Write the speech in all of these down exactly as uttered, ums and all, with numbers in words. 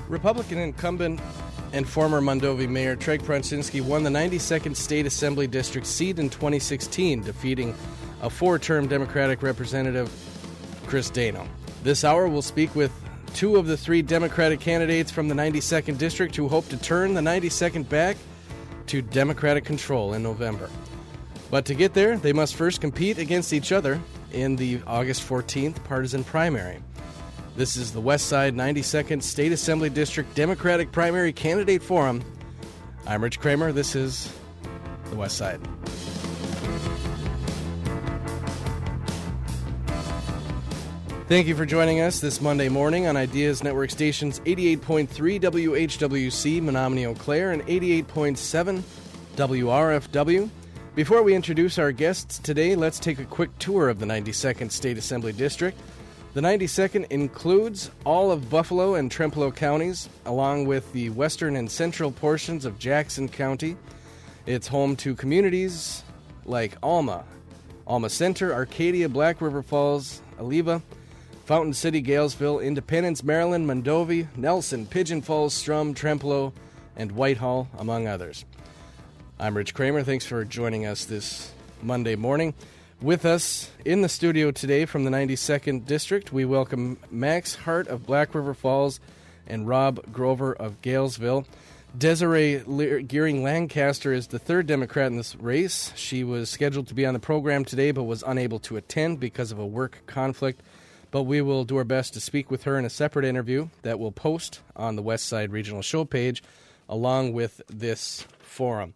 Republican incumbent and former Mondovi Mayor Treg Prunczynski won the ninety-second State Assembly District seat in twenty sixteen, defeating a four-term Democratic Representative, Chris Dano. This hour, we'll speak with two of the three Democratic candidates from the ninety-second District who hope to turn the ninety-second back to Democratic control in November. But to get there, they must first compete against each other in the August fourteenth partisan primary. This is the West Side ninety-second State Assembly District Democratic Primary Candidate Forum. I'm Rich Kramer. This is the West Side. Thank you for joining us this Monday morning on Ideas Network Stations eighty-eight point three W H W C Menominee Eau Claire and eighty-eight point seven W R F W. Before we introduce our guests today, let's take a quick tour of the ninety-second State Assembly District. The ninety-second includes all of Buffalo and Trempealeau counties, along with the western and central portions of Jackson County. It's home to communities like Alma, Alma Center, Arcadia, Black River Falls, Oliva, Fountain City, Galesville, Independence, Maryland, Mondovi, Nelson, Pigeon Falls, Strum, Trempealeau, and Whitehall, among others. I'm Rich Kramer. Thanks for joining us this Monday morning. With us in the studio today from the ninety-second District, we welcome Max Hart of Black River Falls and Rob Grover of Galesville. Desiree Gearing Lancaster is the third Democrat in this race. She was scheduled to be on the program today but was unable to attend because of a work conflict. But we will do our best to speak with her in a separate interview that we'll post on the West Side Regional Show page along with this forum.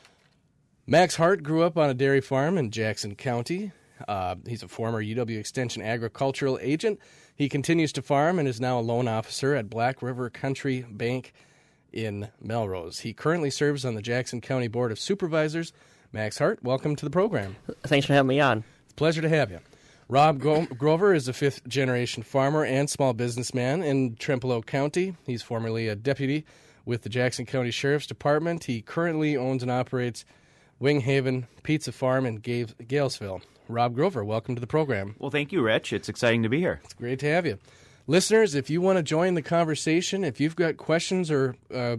Max Hart grew up on a dairy farm in Jackson County. Uh, he's a former U W Extension agricultural agent. He continues to farm and is now a loan officer at Black River Country Bank in Melrose. He currently serves on the Jackson County Board of Supervisors. Max Hart, welcome to the program. Thanks for having me on. It's a pleasure to have you. Rob Gro- Grover is a fifth-generation farmer and small businessman in Trempealeau County. He's formerly a deputy with the Jackson County Sheriff's Department. He currently owns and operates Wing Haven Pizza Farm in Ga- Galesville. Rob Grover, welcome to the program. Well, thank you, Rich. It's exciting to be here. It's great to have you. Listeners, if you want to join the conversation, if you've got questions or uh,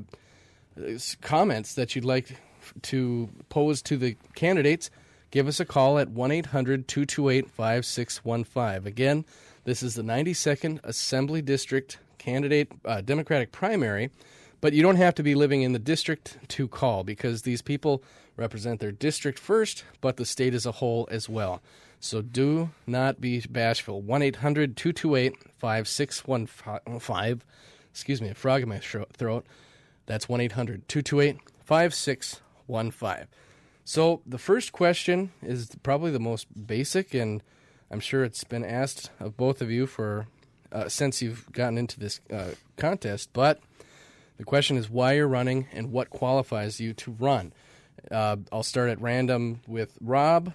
comments that you'd like to pose to the candidates, give us a call at one eight hundred two two eight five six one five. Again, this is the ninety-second Assembly District candidate uh, Democratic primary, but you don't have to be living in the district to call because these people represent their district first, but the state as a whole as well. So do not be bashful. one eight hundred two two eight five six one five. Excuse me, a frog in my throat. That's one eight hundred two two eight five six one five. So the first question is probably the most basic, and I'm sure it's been asked of both of you for uh, since you've gotten into this uh, contest, but the question is why you're running and what qualifies you to run. Uh, I'll start at random with Rob.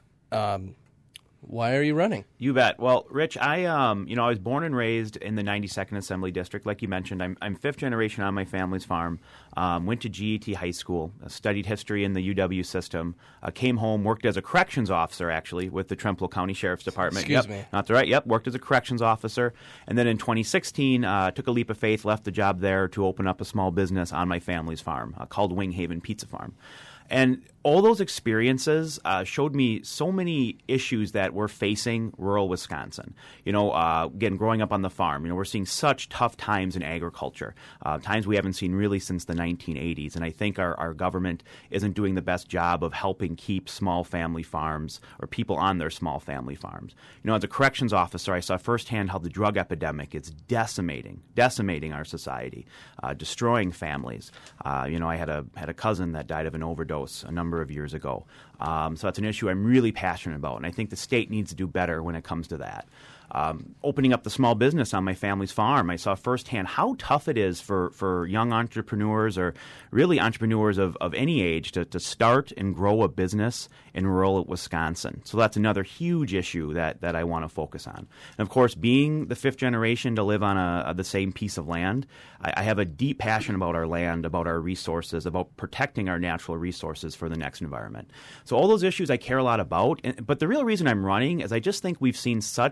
Um, why are you running? You bet. Well, Rich, I um, you know, I was born and raised in the ninety-second Assembly District. Like you mentioned, I'm, I'm fifth generation on my family's farm. Um, went to G E T High School, uh, studied history in the U W system. Uh, came home, worked as a corrections officer, actually, with the Trempealeau County Sheriff's Department. Excuse yep, me. Not the right. Yep, worked as a corrections officer. And then in twenty sixteen, uh, took a leap of faith, left the job there to open up a small business on my family's farm uh, called Wing Haven Pizza Farm. And all those experiences uh, showed me so many issues that we're facing rural Wisconsin. You know, uh, again, growing up on the farm, you know, we're seeing such tough times in agriculture, uh, times we haven't seen really since the nineteen eighties. And I think our, our government isn't doing the best job of helping keep small family farms or people on their small family farms. You know, as a corrections officer, I saw firsthand how the drug epidemic is decimating, decimating our society, uh, destroying families. Uh, you know, I had a had a cousin that died of an overdose a number of years ago. Um, so that's an issue I'm really passionate about, and I think the state needs to do better when it comes to that. Um, opening up the small business on my family's farm, I saw firsthand how tough it is for, for young entrepreneurs or really entrepreneurs of, of any age to, to start and grow a business in rural Wisconsin. So that's another huge issue that, that I want to focus on. And of course, being the fifth generation to live on a, a, the same piece of land, I, I have a deep passion about our land, about our resources, about protecting our natural resources for the next environment. So all those issues I care a lot about. And, but the real reason I'm running is I just think we've seen such a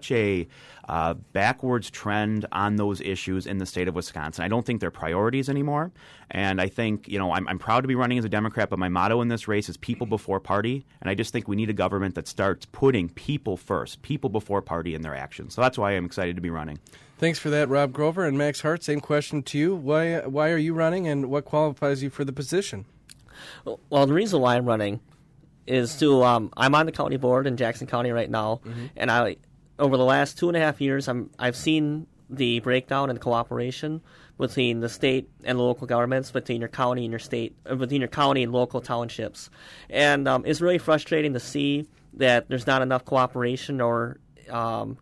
a uh, backwards trend on those issues in the state of Wisconsin. I don't think they're priorities anymore. And I think, you know, I'm, I'm proud to be running as a Democrat, but my motto in this race is people before party. And I just think we need a government that starts putting people first, people before party in their actions. So that's why I'm excited to be running. Thanks for that, Rob Grover. And Max Hart, same question to you. Why, why are you running, and what qualifies you for the position? Well, the reason why I'm running is to um, I'm on the county board in Jackson County right now, mm-hmm. and I over the last two and a half years, I'm I've seen the breakdown in cooperation between the state and the local governments, between your county and your state, uh, between your county and local townships, and um, it's really frustrating to see that there's not enough cooperation or um,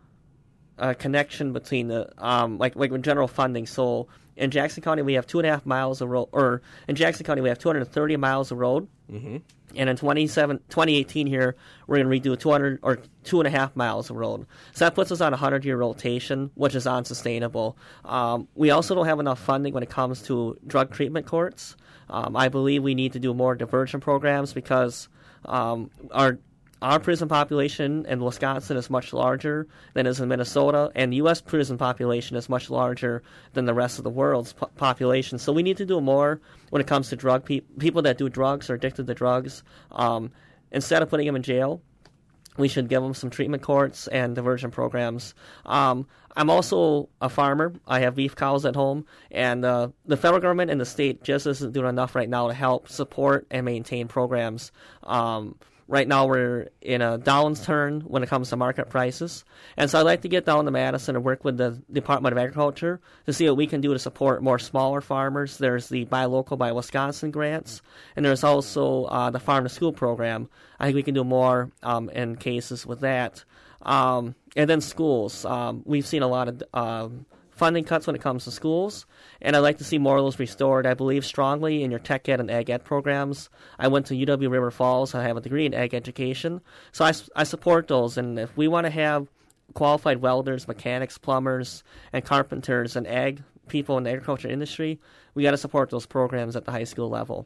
a connection between the um, like like with general funding. So in Jackson County, we have two and a half miles of road, or in Jackson County, we have two hundred thirty miles of road. Mm-hmm. And in twenty eighteen here, we're going to redo two hundred or two and a half miles of road. So that puts us on a hundred-year rotation, which is unsustainable. Um, we also don't have enough funding when it comes to drug treatment courts. Um, I believe we need to do more diversion programs because um, our Our prison population in Wisconsin is much larger than is in Minnesota, and the U S prison population is much larger than the rest of the world's po- population. So we need to do more when it comes to drug pe- people that do drugs or addicted to drugs. Um, instead of putting them in jail, we should give them some treatment courts and diversion programs. Um, I'm also a farmer. I have beef cows at home, and uh, the federal government and the state just isn't doing enough right now to help support and maintain programs. Um, Right now we're in a downturn when it comes to market prices. And so I'd like to get down to Madison and work with the Department of Agriculture to see what we can do to support more smaller farmers. There's the Buy Local, Buy Wisconsin grants, and there's also uh, the Farm to School program. I think we can do more um, in cases with that. Um, and then schools. Um, we've seen a lot of uh, funding cuts when it comes to schools, and I'd like to see more of those restored. I believe strongly in your tech ed and ag ed programs. I went to U W River Falls. I have a degree in ag education, so I, I support those. And if we want to have qualified welders, mechanics, plumbers, and carpenters and ag people in the agriculture industry, we got to support those programs at the high school level.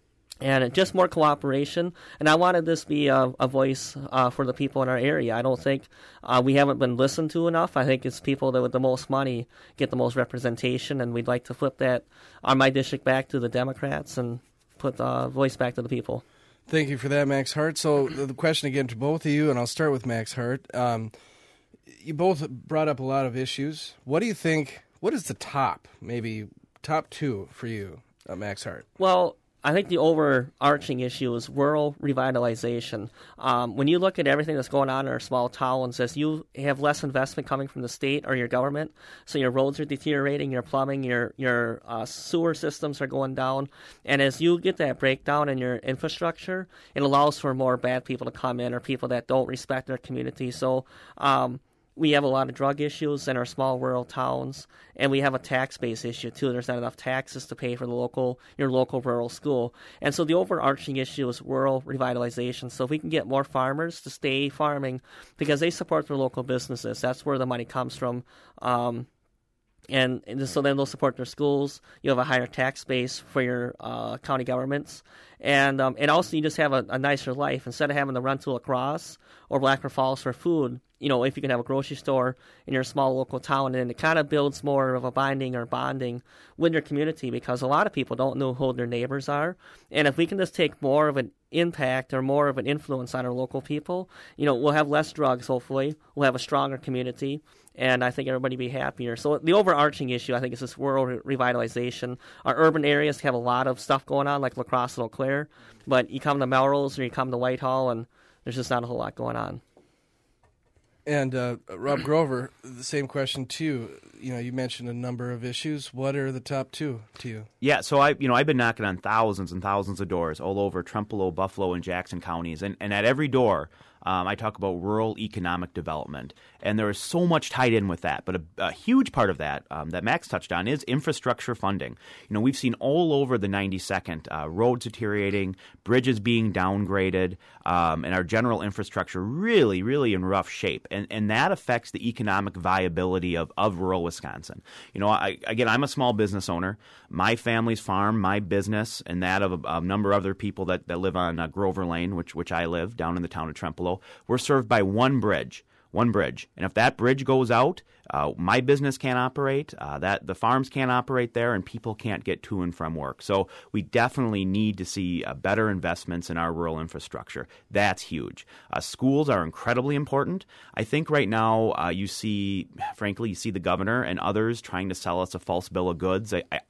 And just more cooperation. And I wanted this to be a, a voice uh, for the people in our area. I don't think uh, we haven't been listened to enough. I think it's people that with the most money get the most representation, and we'd like to flip that on my district back to the Democrats and put the voice back to the people. Thank you for that, Max Hart. So the question again to both of you, and I'll start with Max Hart. Um, you both brought up a lot of issues. What do you think, what is the top, maybe top two for you, uh, Max Hart? Well, I think the overarching issue is rural revitalization. Um, when you look at everything that's going on in our small towns, as you have less investment coming from the state or your government, so your roads are deteriorating, your plumbing, your your uh, sewer systems are going down, and as you get that breakdown in your infrastructure, it allows for more bad people to come in or people that don't respect their community. So um, we have a lot of drug issues in our small rural towns, and we have a tax-based issue too. There's not enough taxes to pay for the local your local rural school. And so the overarching issue is rural revitalization. So if we can get more farmers to stay farming because they support their local businesses, that's where the money comes from. Um, and, and so then they'll support their schools. You have a higher tax base for your uh, county governments. And um, and also you just have a, a nicer life. Instead of having to run to La Crosse or Black Falls for food, you know, if you can have a grocery store in your small local town, and it kind of builds more of a binding or bonding with your community because a lot of people don't know who their neighbors are. And if we can just take more of an impact or more of an influence on our local people, you know, we'll have less drugs, hopefully. We'll have a stronger community, and I think everybody will be happier. So the overarching issue, I think, is this rural revitalization. Our urban areas have a lot of stuff going on, like La Crosse and Eau Claire, but you come to Melrose or you come to Whitehall, and there's just not a whole lot going on. And uh, Rob Grover, the same question to you. You know, you mentioned a number of issues. What are the top two to you? Yeah, so I, you know, I've been knocking on thousands and thousands of doors all over Trempealeau, Buffalo, and Jackson counties, and, and at every door, um, I talk about rural economic development, and there is so much tied in with that. But a, a huge part of that um, that Max touched on is infrastructure funding. You know, we've seen all over the ninety-second uh, roads deteriorating, bridges being downgraded, um, and our general infrastructure really, really in rough shape, and and that affects the economic viability of of rural Wisconsin. You know, I, again, I'm a small business owner. My family's farm, my business, and that of a, a number of other people that, that live on uh, Grover Lane, which which I live down in the town of Trempealeau, we're served by one bridge. one bridge. And if that bridge goes out, uh, my business can't operate, uh, that the farms can't operate there, and people can't get to and from work. So we definitely need to see uh, better investments in our rural infrastructure. That's huge. Uh, schools are incredibly important. I think right now uh, you see, frankly, you see the governor and others trying to sell us a false bill of goods. I, I,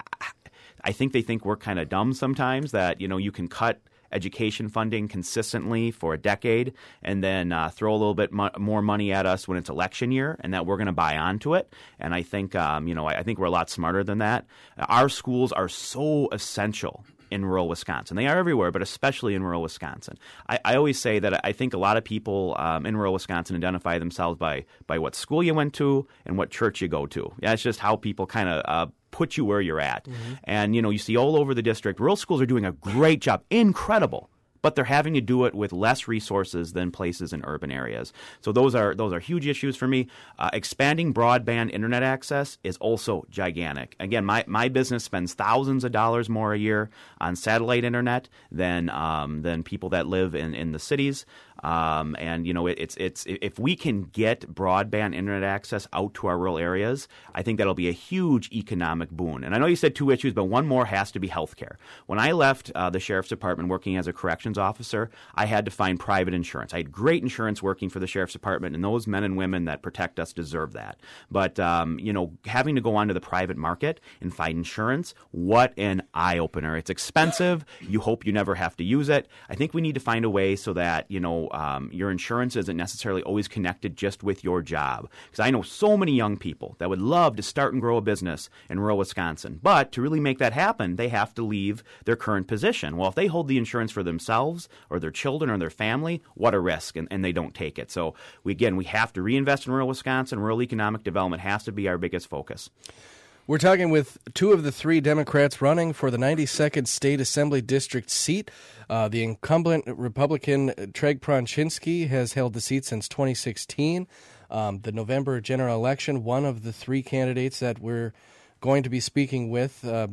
I think they think we're kind of dumb sometimes, that, you know, you can cut education funding consistently for a decade and then uh, throw a little bit mo- more money at us when it's election year, and that we're going to buy onto it. And I think, um, you know, I, I think we're a lot smarter than that. Our schools are so essential in rural Wisconsin. They are everywhere, but especially in rural Wisconsin. I, I always say that I think a lot of people um, in rural Wisconsin identify themselves by by what school you went to and what church you go to. Yeah, it's just how people kind of uh, put you where you're at. Mm-hmm. And, you know, you see all over the district, rural schools are doing a great job, incredible. But they're having to do it with less resources than places in urban areas. So those are those are huge issues for me. Uh, expanding broadband internet access is also gigantic. Again, my, my business spends thousands of dollars more a year on satellite internet than um, than people that live in, in the cities. Um, and you know, it, it's it's if we can get broadband internet access out to our rural areas, I think that'll be a huge economic boon. And I know you said two issues, but one more has to be healthcare. When I left uh, the sheriff's department working as a corrections officer, I had to find private insurance. I had great insurance working for the sheriff's department, and those men and women that protect us deserve that. But um, you know, having to go onto the private market and find insurance, what an eye opener! It's expensive. You hope you never have to use it. I think we need to find a way so that, you know, Um, your insurance isn't necessarily always connected just with your job. Because I know so many young people that would love to start and grow a business in rural Wisconsin. But to really make that happen, they have to leave their current position. Well, if they hold the insurance for themselves or their children or their family, what a risk, and, and they don't take it. So, we, again, we have to reinvest in rural Wisconsin. Rural economic development has to be our biggest focus. We're talking with two of the three Democrats running for the ninety-second State Assembly District seat. Uh, the incumbent Republican Treg Pronchinski has held the seat since twenty sixteen. Um, the November general election, one of the three candidates that we're going to be speaking with uh,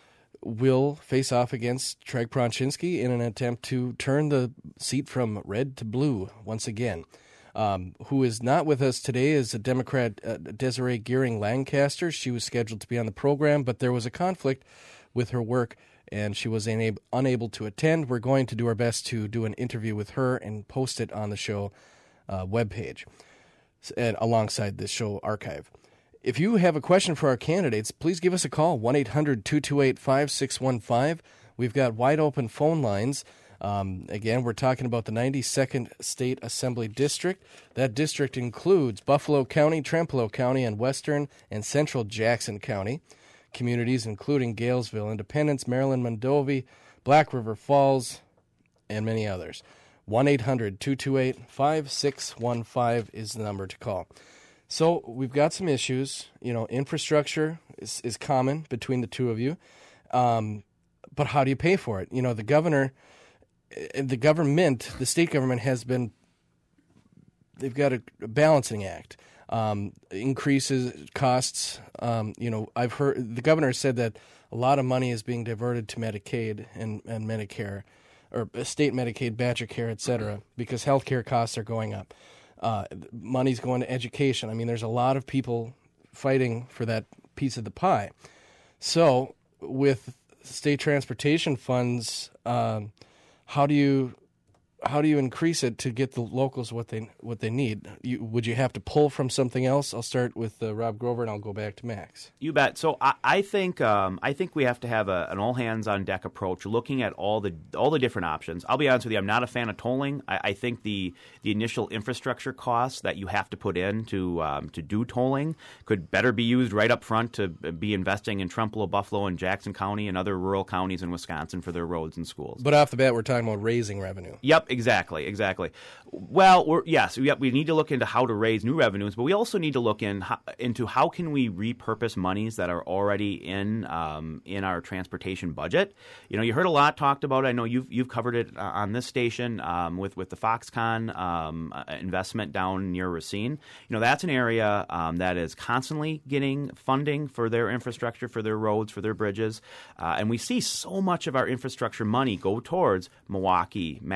will face off against Treg Pronchinski in an attempt to turn the seat from red to blue once again. Um, who is not with us today is a Democrat, uh, Desiree Gearing Lancaster. She was scheduled to be on the program, but there was a conflict with her work, and she was unab- unable to attend. We're going to do our best to do an interview with her and post it on the show uh, webpage and alongside the show archive. If you have a question for our candidates, please give us a call, one eight hundred two two eight five six one five. We've got wide open phone lines. Um, again, we're talking about the ninety-second State Assembly District. That district includes Buffalo County, Trempealeau County, and Western and Central Jackson County. Communities including Galesville, Independence, Maryland, Mondovi, Black River Falls, and many others. one eight hundred two two eight five six one five is the number to call. So we've got some issues. You know, infrastructure is, is common between the two of you. Um, but how do you pay for it? You know, the governor... The government, the state government has been, they've got a balancing act, um, increases costs. Um, you know, I've heard, the governor said that a lot of money is being diverted to Medicaid and, and Medicare, or state Medicaid, Badger Care, et cetera, because healthcare costs are going up. Uh, money's going to education. I mean, there's a lot of people fighting for that piece of the pie. So with state transportation funds, um, How do you how do you increase it to get the locals what they what they need? You, would you have to pull from something else? I'll start with uh, Rob Grover, and I'll go back to Max. You bet. So I, I think um, I think we have to have a, an all hands on deck approach, looking at all the all the different options. I'll be honest with you, I'm not a fan of tolling. I, I think the the initial infrastructure costs that you have to put in to um, to do tolling could better be used right up front to be investing in Trempealeau, Buffalo, and Jackson County and other rural counties in Wisconsin for their roads and schools. But off the bat, we're talking about raising revenue. Yep. Exactly, exactly. Well, we're, yes, we, we need to look into how to raise new revenues, but we also need to look in how, into how can we repurpose monies that are already in um, in our transportation budget. You know, you heard a lot talked about it. I know you've you've covered it uh, on this station um, with with the Foxconn um, uh, investment down near Racine. You know, that's an area um, that is constantly getting funding for their infrastructure, for their roads, for their bridges, uh, and we see so much of our infrastructure money go towards Milwaukee, Madison,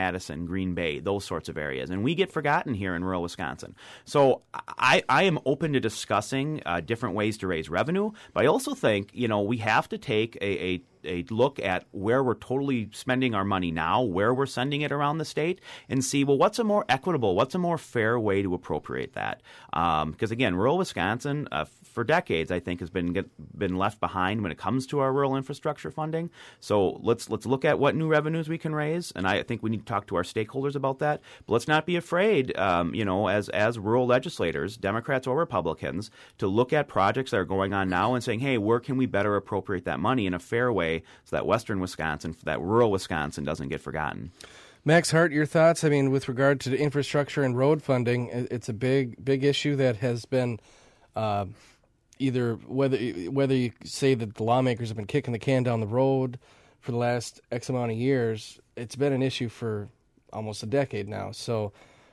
Green Bay, those sorts of areas. And we get forgotten here in rural Wisconsin. So I, I am open to discussing uh, different ways to raise revenue, but I also think, you know, we have to take a, a a look at where we're totally spending our money now, where we're sending it around the state, and see, well, what's a more equitable, what's a more fair way to appropriate that? Um, because, again, rural Wisconsin, uh, for decades, I think, has been get, been left behind when it comes to our rural infrastructure funding. So let's let's look at what new revenues we can raise, and I think we need to talk to our stakeholders about that. But let's not be afraid, um, you know, as, as rural legislators, Democrats or Republicans, to look at projects that are going on now and saying, hey, where can we better appropriate that money in a fair way so that western Wisconsin, that rural Wisconsin doesn't get forgotten. Max Hart, your thoughts? I mean, with regard to the infrastructure and road funding, it's a big, big issue that has been uh, either whether whether you say that the lawmakers have been kicking the can down the road for the last X amount of years, it's been an issue for almost a decade now. So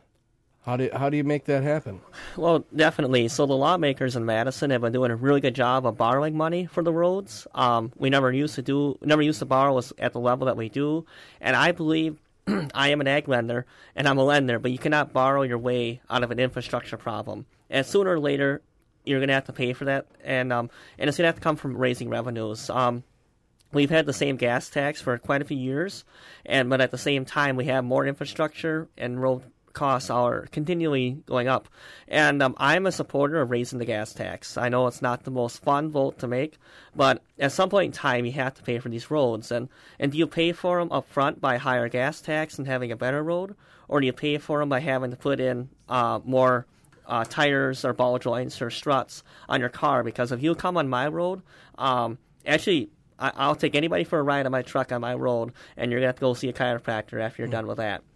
How do how do you make that happen? Well, definitely. So the lawmakers in Madison have been doing a really good job of borrowing money for the roads. Um, we never used to do, never used to borrow at the level that we do, and I believe I am an ag lender and I'm a lender, but you cannot borrow your way out of an infrastructure problem. And sooner or later, you're going to have to pay for that, and um, and it's going to have to come from raising revenues. Um, We've had the same gas tax for quite a few years, and but at the same time, we have more infrastructure and road costs are continually going up. And um, I'm a supporter of raising the gas tax. I know it's not the most fun vote to make, but at some point in time, you have to pay for these roads. And, and do you pay for them up front by higher gas tax and having a better road, or do you pay for them by having to put in uh, more uh, tires or ball joints or struts on your car? Because if you come on my road, um, actually, I, I'll take anybody for a ride on my truck on my road, and you're going to have to go see a chiropractor after you're mm-hmm. done with that.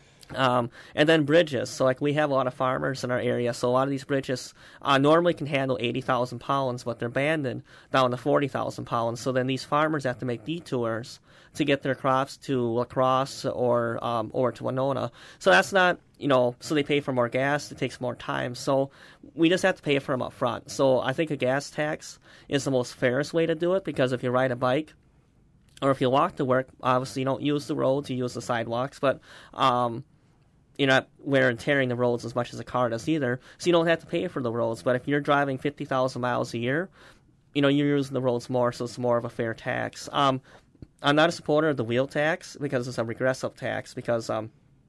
Um, and then bridges. So, like, we have a lot of farmers in our area, so a lot of these bridges uh, normally can handle eighty thousand pounds, but they're banded down to forty thousand pounds. So then these farmers have to make detours to get their crops to La Crosse or um, or to Winona. So that's not, you know, so they pay for more gas. It takes more time. So we just have to pay for them up front. So I think a gas tax is the most fairest way to do it, because if you ride a bike or if you walk to work, obviously you don't use the roads, you use the sidewalks, but um, you're not wear and tearing the roads as much as a car does either, so you don't have to pay for the roads. But if you're driving fifty thousand miles a year, you know, you're using the roads more, so it's more of a fair tax. Um, I'm not a supporter of the wheel tax because it's a regressive tax, because um,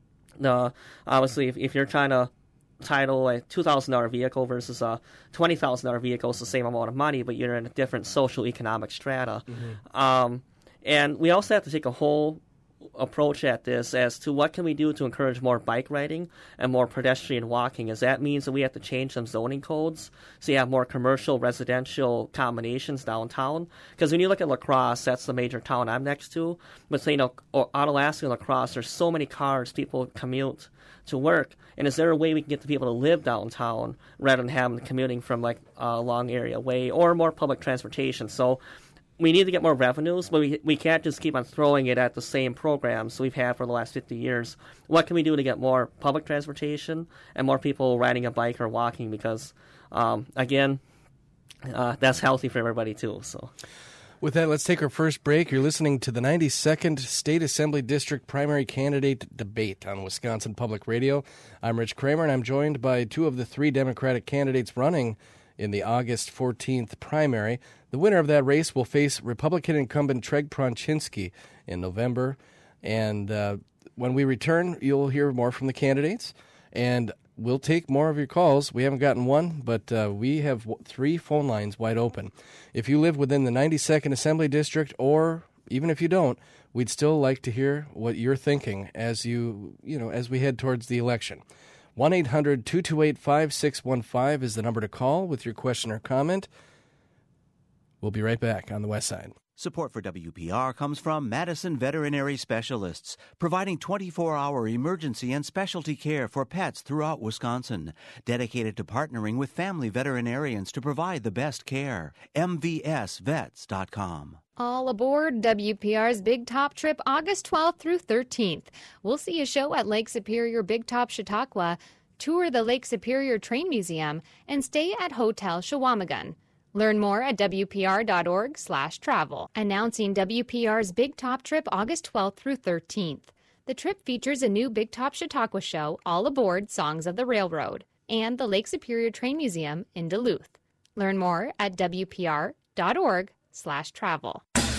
the obviously if, if you're trying to title a two thousand dollars vehicle versus a twenty thousand dollars vehicle, it's the same amount of money, but you're in a different social economic strata. Mm-hmm. Um, and we also have to take a whole approach at this as to what can we do to encourage more bike riding and more pedestrian walking. As that means that we have to change some zoning codes so you have more commercial residential combinations downtown. Because when you look at La Crosse, that's the major town I'm next to, but say, you know, Onalaska and La Crosse, there's so many cars, people commute to work, and is there a way we can get the people to live downtown rather than having them commuting from like a long area away, or more public transportation? So we need to get more revenues, but we we can't just keep on throwing it at the same programs we've had for the last fifty years. What can we do to get more public transportation and more people riding a bike or walking? Because, um, again, uh, that's healthy for everybody too. So, with that, let's take our first break. You're listening to the ninety-second State Assembly District Primary Candidate Debate on Wisconsin Public Radio. I'm Rich Kramer, and I'm joined by two of the three Democratic candidates running in the August fourteenth primary. The winner of that race will face Republican incumbent Treg Pronchinski in November. And uh, when we return, you'll hear more from the candidates, and we'll take more of your calls. We haven't gotten one, but uh, we have w- three phone lines wide open. If you live within the ninety-second Assembly District, or even if you don't, we'd still like to hear what you're thinking as you, you know, as we head towards the election. one eight hundred two two eight five six one five is the number to call with your question or comment. We'll be right back on the West Side. Support for W P R comes from Madison Veterinary Specialists, providing twenty-four hour emergency and specialty care for pets throughout Wisconsin. Dedicated to partnering with family veterinarians to provide the best care. M V S vets dot com. All aboard W P R's Big Top Trip August twelfth through thirteenth. We'll see a show at Lake Superior Big Top Chautauqua, tour the Lake Superior Train Museum, and stay at Hotel Shawamigan. Learn more at W P R dot org slash travel. Announcing W P R's Big Top Trip August twelfth through thirteenth. The trip features a new Big Top Chautauqua show, All Aboard Songs of the Railroad, and the Lake Superior Train Museum in Duluth. Learn more at W P R dot org slash travel.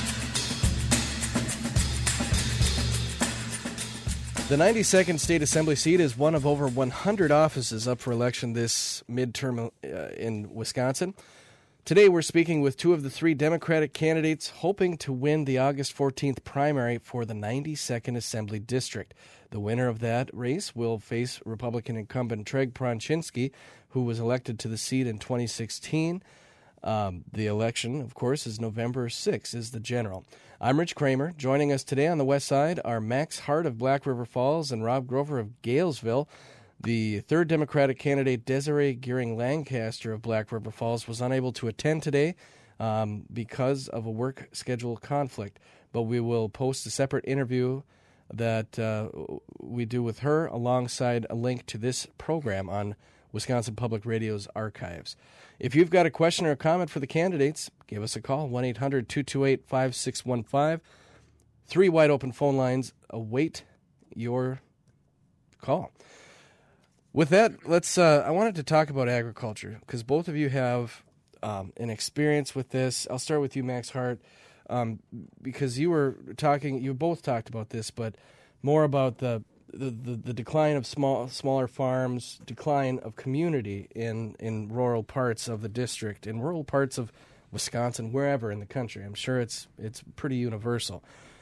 The ninety-second State Assembly seat is one of over one hundred offices up for election this midterm uh, in Wisconsin. Today we're speaking with two of the three Democratic candidates hoping to win the August fourteenth primary for the ninety-second Assembly District. The winner of that race will face Republican incumbent Treg Pronczynski, who was elected to the seat in twenty sixteen. Um, the election, of course, is November sixth, is the general. I'm Rich Kramer. Joining us today on the west side are Max Hart of Black River Falls and Rob Grover of Galesville. The third Democratic candidate, Desiree Gearing-Lancaster of Black River Falls, was unable to attend today um, because of a work schedule conflict. But we will post a separate interview that uh, we do with her alongside a link to this program on Wisconsin Public Radio's archives. If you've got a question or a comment for the candidates, give us a call, one eight hundred two two eight five six one five. Three wide-open phone lines await your call. With that, let's. Uh, I wanted to talk about agriculture because both of you have um, an experience with this. I'll start with you, Max Hart, um, because you were talking. You both talked about this, but more about the the, the, the decline of small smaller farms, decline of community in, in rural parts of the district, in rural parts of Wisconsin, wherever in the country. I'm sure it's it's pretty universal.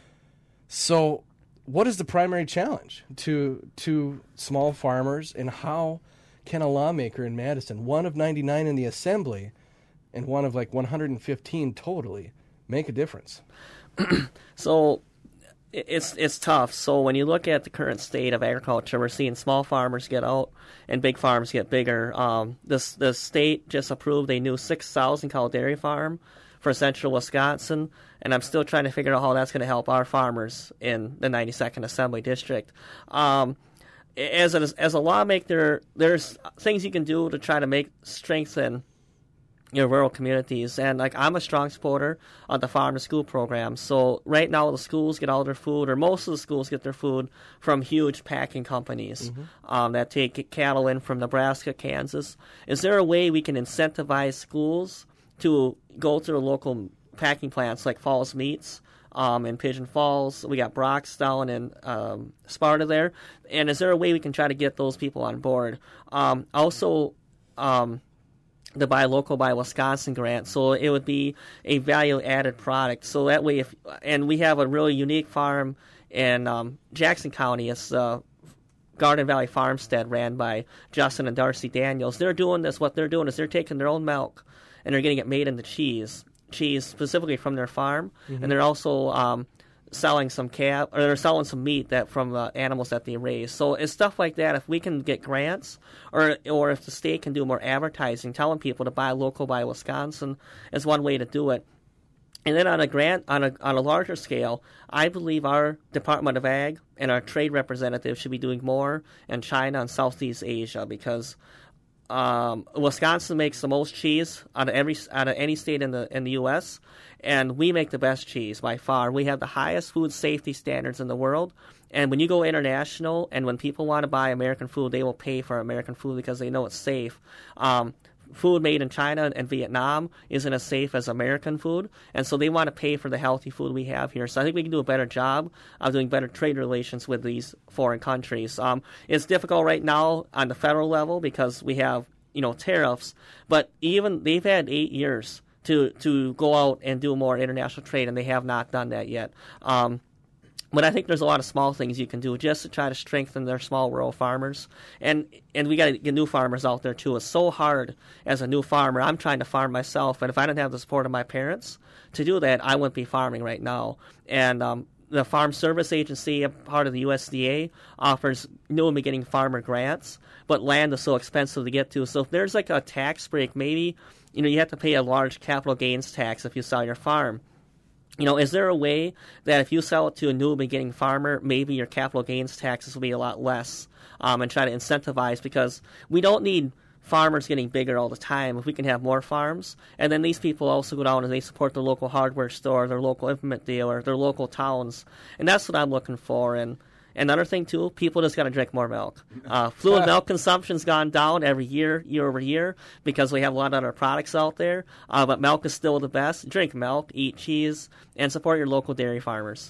So, what is the primary challenge to to small farmers, and how can a lawmaker in Madison, one of ninety-nine in the Assembly and one of like one hundred fifteen totally, make a difference? So it's it's tough. So when you look at the current state of agriculture, we're seeing small farmers get out and big farms get bigger. Um, this the state just approved a new six thousand cow dairy farm for central Wisconsin, and I'm still trying to figure out how that's going to help our farmers in the ninety-second Assembly District. Um, as a, as a lawmaker, there's things you can do to try to make strengthen your rural communities, and like I'm a strong supporter of the farm to school program. So right now the schools get all their food, or most of the schools get their food from huge packing companies mm-hmm. um, that take cattle in from Nebraska, Kansas. Is there a way we can incentivize schools to go to the local packing plants like Falls Meats um, in Pigeon Falls? We got Brock's down in um, Sparta there. And is there a way we can try to get those people on board? Um, also, um, the Buy Local, Buy Wisconsin grant. So it would be a value-added product. So that way, if and we have a really unique farm in um, Jackson County. It's uh, Garden Valley Farmstead, ran by Justin and Darcy Daniels. They're doing this. What they're doing is they're taking their own milk and they're getting it made into cheese, cheese specifically from their farm, mm-hmm. and they're also um, selling some calf, or they're selling some meat that from uh, animals that they raise. So it's stuff like that. If we can get grants, or or if the state can do more advertising, telling people to buy local, buy Wisconsin, is one way to do it. And then on a grant, on a on a larger scale, I believe our Department of Ag and our trade representatives should be doing more in China and Southeast Asia, because Um, Wisconsin makes the most cheese out of every out of any state in the in the U S, and we make the best cheese by far. We have the highest food safety standards in the world, and when you go international and when people want to buy American food, they will pay for American food because they know it's safe. Um, food made in China and Vietnam isn't as safe as American food, and so they want to pay for the healthy food we have here. So I think we can do a better job of doing better trade relations with these foreign countries. Um, it's difficult right now on the federal level because we have, you know, tariffs, but even they've had eight years to to go out and do more international trade, and they have not done that yet. Um, But I think there's a lot of small things you can do just to try to strengthen their small rural farmers. And and we got to get new farmers out there, too. It's so hard as a new farmer. I'm trying to farm myself, and if I didn't have the support of my parents to do that, I wouldn't be farming right now. And um, the Farm Service Agency, a part of the U S D A, offers new and beginning farmer grants, but land is so expensive to get to. So if there's like a tax break, maybe you know you have to pay a large capital gains tax if you sell your farm. You know, is there a way that if you sell it to a new beginning farmer, maybe your capital gains taxes will be a lot less, um, and try to incentivize, because we don't need farmers getting bigger all the time. If we can have more farms, and then these people also go down and they support their local hardware store, their local implement dealer, their local towns, and that's what I'm looking for. And Another thing, too, people just got to drink more milk. Uh, fluid milk consumption's gone down every year, year over year, because we have a lot of other products out there. Uh, but milk is still the best. Drink milk, eat cheese, and support your local dairy farmers.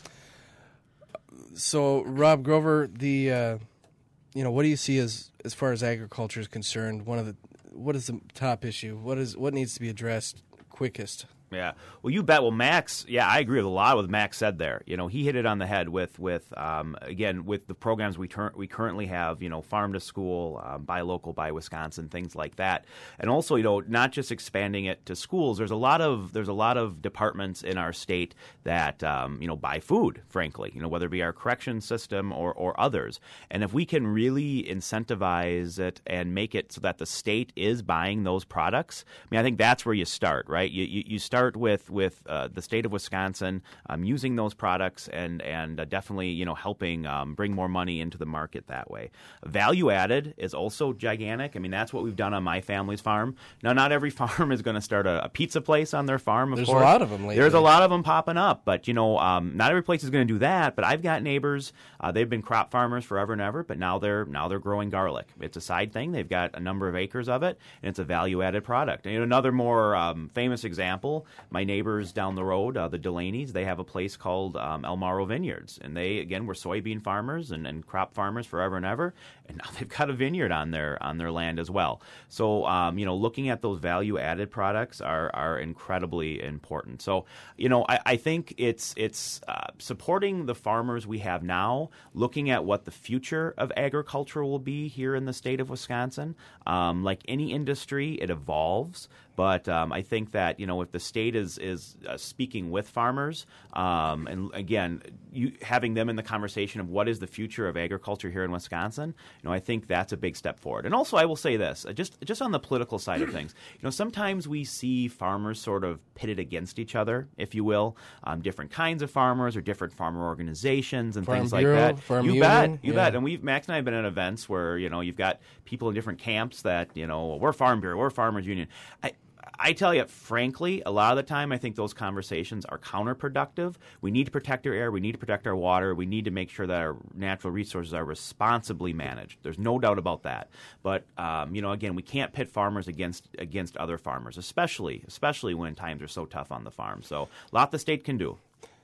So, Rob Grover, the uh, you know, what do you see as as far as agriculture is concerned? One of the what is the top issue? What is what needs to be addressed quickest? Yeah. Well, you bet. Well, Max, yeah, I agree with a lot of what Max said there. You know, he hit it on the head with, with um, again, with the programs we tur- we currently have, you know, Farm to School, um, Buy Local, Buy Wisconsin, things like that. And also, you know, not just expanding it to schools. There's a lot of there's a lot of departments in our state that, um, you know, buy food, frankly, you know, whether it be our correction system or, or others. And if we can really incentivize it and make it so that the state is buying those products, I mean, I think that's where you start, right? You, you, you start with with uh, the state of Wisconsin um, using those products and and uh, definitely you know helping um, bring more money into the market that way. Value added is also gigantic. I mean, that's what we've done on my family's farm. Now, not every farm is going to start a, a pizza place on their farm. Of There's course, a lot of them lately. There's a lot of them popping up, but you know, um, not every place is going to do that. But I've got neighbors. Uh, they've been crop farmers forever and ever, but now they're now they're growing garlic. It's a side thing. They've got a number of acres of it, and it's a value added product. And another more um, famous example. My neighbors down the road, uh, the Delaney's, they have a place called um, El Morro Vineyards. And they, again, were soybean farmers and, and crop farmers forever and ever. And now they've got a vineyard on their on their land as well. So, um, you know, looking at those value-added products are are incredibly important. So, you know, I, I think it's, it's uh, supporting the farmers we have now, looking at what the future of agriculture will be here in the state of Wisconsin. Um, like any industry, it evolves. But um, I think that, you know, if the state is is uh, speaking with farmers, um, and again, you, having them in the conversation of what is the future of agriculture here in Wisconsin, you know, I think that's a big step forward. And also, I will say this, uh, just just on the political side of things, you know, sometimes we see farmers sort of pitted against each other, if you will, um, different kinds of farmers or different farmer organizations and Farm things Bureau, like that. Farm you Union, bet, you yeah. bet. And we've Max and I have been at events where, you know, you've got people in different camps that, you know, we're Farm Bureau, we're Farmers Union. I, I tell you, frankly, a lot of the time I think those conversations are counterproductive. We need to protect our air. We need to protect our water. We need to make sure that our natural resources are responsibly managed. There's no doubt about that. But, um, you know, again, we can't pit farmers against against other farmers, especially especially when times are so tough on the farm. So a lot the state can do.